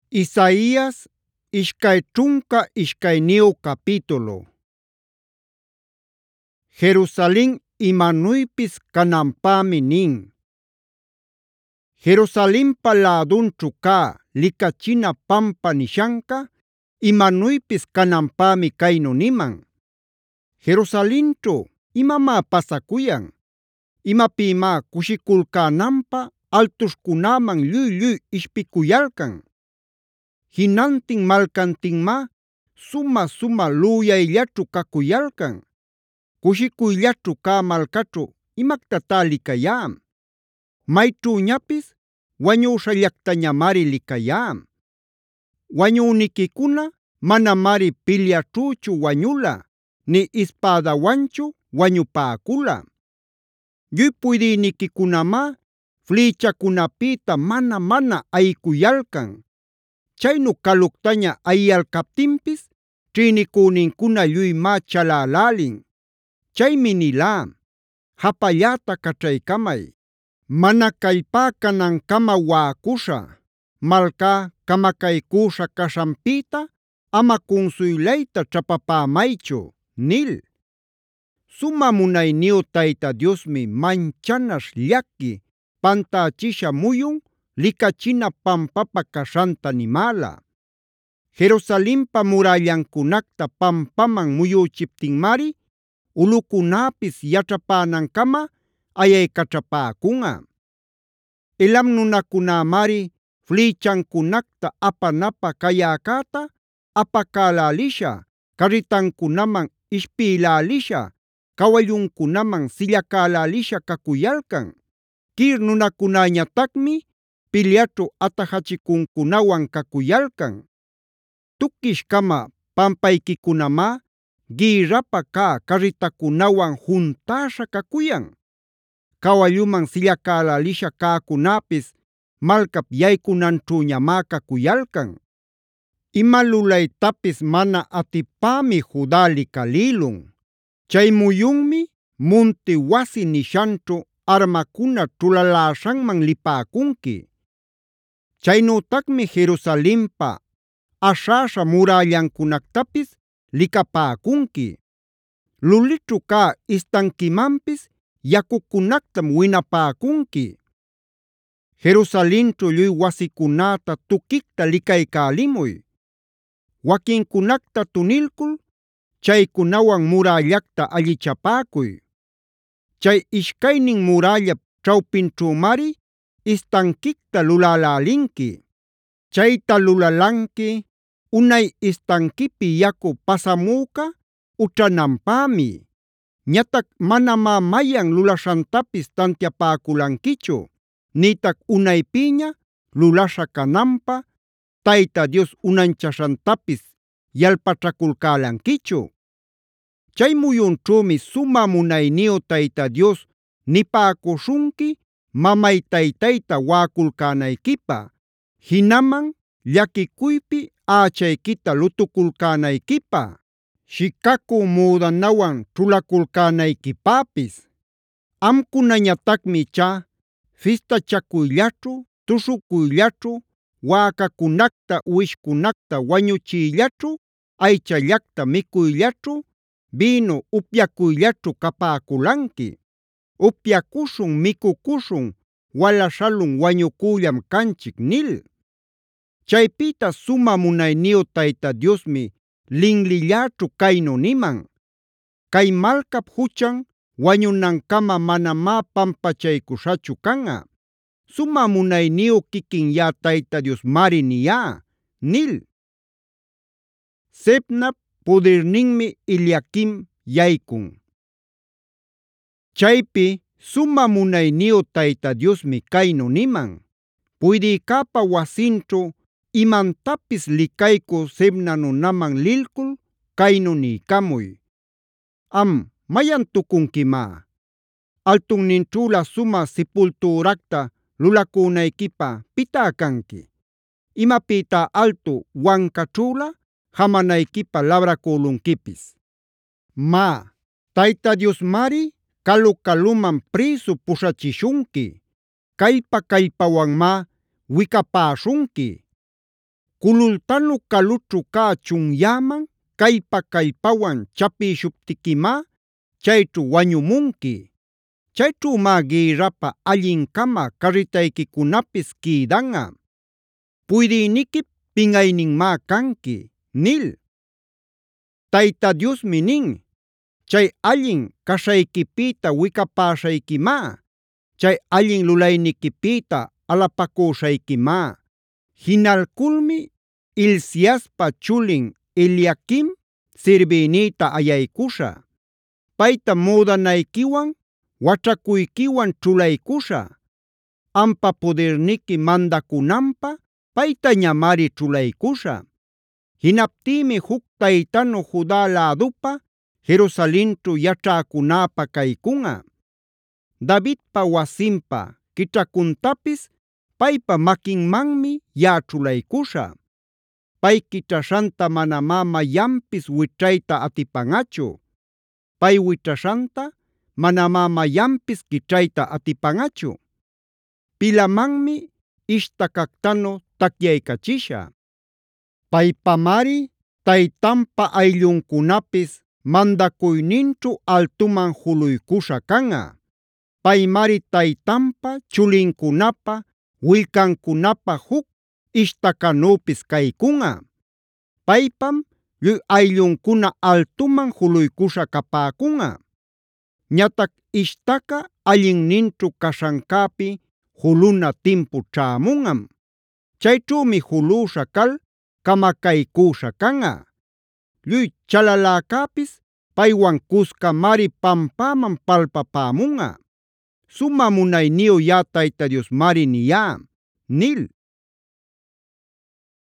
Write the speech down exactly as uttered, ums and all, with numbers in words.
Isaías ishkay ćhunka ishkayniyu capítulo. Jerusalem imanuypis cananpämi nin: Jerusalempa lädunćhu cä Licachina pampa nishanka imanuypis cananpämi caynu niman: “Jerusalenćhu imamá pasacuyan, imapïmá cushiculcänanpä altuśhcunäman lluy-lluy ishpicuyalcan. Jinantin malcantinmá sumä-sumä lüyayllaćhu cacuyalcan. Cushicuyllaćhu cä malcaćhu imactatá licayá. Mayćhüñapis wañüśhallactañamari licayá. Wañüniquicuna manamari pilyaćhüchu wañula, ni ispädawanchu wañupäcula. Lluy puydïniquicunamá flïchacunapïta mana-mana ayicuyalcan. Chaynu caluctaña ayiyalcaptinpis ćhïnicünincuna lluymá chalälälin. Chaymi nilá: ‘Hapalläta caćhaycamay. Mana callpá canancama waꞌacuśhä. Malcá camacaycüśha caśhanpïta ama cunsuylayta ćhapapämaychu’ nil. Sumä munayniyu Tayta Diosmi manchanaśh llaki pantächisha muyun Licachina pampapa caśhanta nimäla. Jerusalempa murällancunacta pampaman muyüchiptinmari ulꞌucunäpis yaćhapänancama ayaycaćhapäcunꞌa. Elam nunacunämari flïchancunacta apanapä cayäcäta apacälälisha, carritancunaman ishpïlälisha, kawalluncunaman sillacälälisha cacuyalcan. Kir nunacunäñatacmi pilyaćhu atajachicuncunawan cacuyalcan. Tuquish-cama pampayquicunamá gïrrapa cä carritacunawan juntäśha cacuyan. Kawalluman sillacälälisha cäcunäpis malcap yaycunanćhüñamá cacuyalcan. Ima lulaytapis mana atipämi Juda licalïlun. Chay muyunmi munti wasi nishanćhu armacuna ćhulaläśhanman lipäcunqui. Chaynütacmi Jerusalempa aśhäśha murällancunactapis licapäcunqui. Lulićhu cä istanquimanpis yacucunactam winapäcunqui. Jerusalenćhu lluy wasicunäta tuquicta licaycälimuy. Waquincunacta tunilcul chaycunawan murällacta allichapäcuy. Chay ishcaynin murällap ćhawpinćhümari istanquicta lulälälinqui. Chayta lulalanqui unay istanquipi yacu pasamüca ućhananpämi. Ñatac manamá mayan lulaśhantapis tantiapäculanquichu, nïtac unaypiña lulaśha cananpä Tayta Dios unanchaśhantapis yalpaćhaculcälanquichu. Chay muyunćhümi sumä munayniyu Tayta Dios nipäcuśhunqui mamay taytayta waꞌaculcänayquipä, jinaman llaquicuypi ächayquita lutuculcänayquipä, shikacü müdanawan ćhulaculcänayquipäpis. Amcunañatacmi ichá fistachakuyllaćhu, tuśhucuyllaćhu, wäcacunacta uwishcunacta wañuchiyllaćhu, aychallacta micuyllaćhu, bïnu upyacuyllaćhu capäculanqui. Upyacuśhun, micucuśhun, wala śhalun wañucüllam canchic nil. Chaypïta sumä munayniyu Tayta Diosmi linlilläćhu caynu niman: “Cay malcap juchan wañunancama manamá pampachaycuśhachu canꞌa. Sumä munayniyu quiquin yaꞌa Tayta Diosmari niyá” nil. Sebnap pudirninmi Eliaquim yaykun. Chaypi sumä munayniyu Tayta Diosmi caynu niman: “Puydïcäpa wasinćhu imantapis licaycü Sebna nunaman lilcul caynu niycamuy: ‘Am ¿mayantucunquimá? Altunninćhülä sumä sipultüracta lulacunayquipä ¿pitá canqui? ¿Imapïtá altu wancaćhülä jamanayquipä labracülunquipis? Má, Tayta Diosmari calu-caluman prïsu puśhachishunqui. Callpa-callpawanmá wicapäśhunqui. kulultanu kalućhu cä chunyäman callpa-callpawan chapishuptiquimá chayćhu wañumunqui. Chayćhümá gïrrapa allincama carritayquicunapis quïdanꞌa. Puydïniquip pinꞌayninmá canqui” nil. Tayta Diosmi nin: “Chay allin caśhayquipïta wicapäśhayquimá, chay allin lulayniquipïta alapacüśhayquimá”. Jinalculmi Hilciaspa chulin Eliaquim sirbïnïta ayaycuśhä. Payta müdanayquiwan, waćhacuyquiwan ćhulaycuśhä. Ampa pudirniqui mandacunanpä paytañamari ćhulaycuśhä. Jinaptïmi juc taytanu Juda lädupa Jerusalenćhu yaćhäcunäpä caycunꞌa. Davidpa wasinpa quićhacuntapis paypa maquinmanmi yaꞌa ćhulaycuśhä. Pay quićhaśhanta manamá mayanpis wićhayta atipanꞌachu. Pay wićhaśhanta manamá mayanpis quićhayta atipanꞌachu. Pilamanmi ishtakaqtanu tacyaycachishä. Paypamari taytanpa aylluncunapis mandacuyninćhu altuman juluycuśha canꞌa. Paymari taytanpa chulincunapa willcancunapa juc ishtacanüpis caycunꞌa. Paypam lluy aylluncuna altuman juluycuśha capäcunꞌa. Ñatac ishtaca allinninćhu caśhancäpi juluna timpu ćhämunꞌam. Chayćhümi julüśha cal camacaycüśha canꞌa. Lluy chalaläcäpis paywan cuscamari pampäman palpapämunꞌa. Sumä munayniyu yaꞌa Tayta Diosmari niyá” nil.